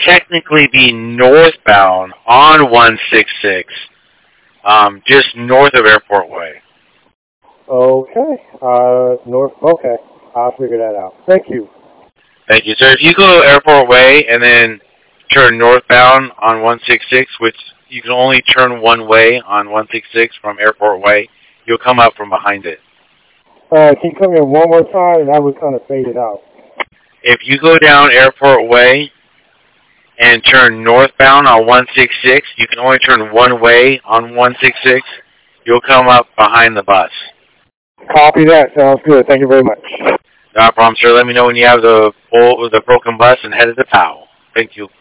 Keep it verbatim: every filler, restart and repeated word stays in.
technically be northbound on one sixty-six, um, just north of Airport Way. Okay. Uh, north. Okay. I'll figure that out. Thank you. Thank you, sir. If you go Airport Way and then turn northbound on one sixty-six, which you can only turn one way on one sixty-six from Airport Way, you'll come up from behind it. Uh, can you come in one more time? That was kind of faded out. If you go down Airport Way and turn northbound on one sixty-six, you can only turn one way on one sixty-six. You'll come up behind the bus. Copy that. Sounds good. Thank you very much. No problem, sir. Let me know when you have the the broken bus and headed to Powell. Thank you.